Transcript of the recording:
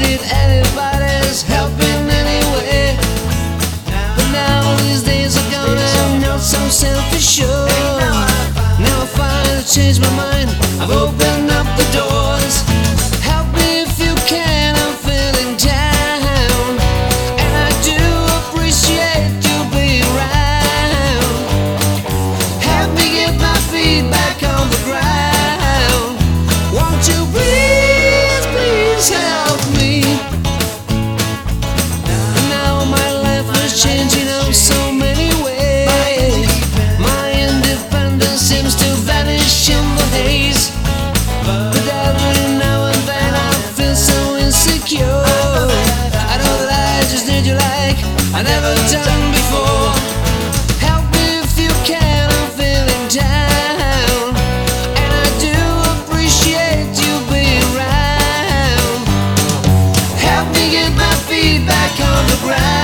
needed anybody's help in any way. But now these days are gone, I'm not so self-assured. Now I finally changed my mind, I've opened up the doors. Help me if you can, I'm feeling down, and I do appreciate you being around. Help me get my feet back on the ground. Won't you please, please help me? Now my life is changing in so many ways. My independence seems to vanish in the haze. But every now and then I feel so insecure. I know that I just need you like I never done before. Help me if you can, I'm feeling down, and I do appreciate you being around. Help me get my feet back on the ground.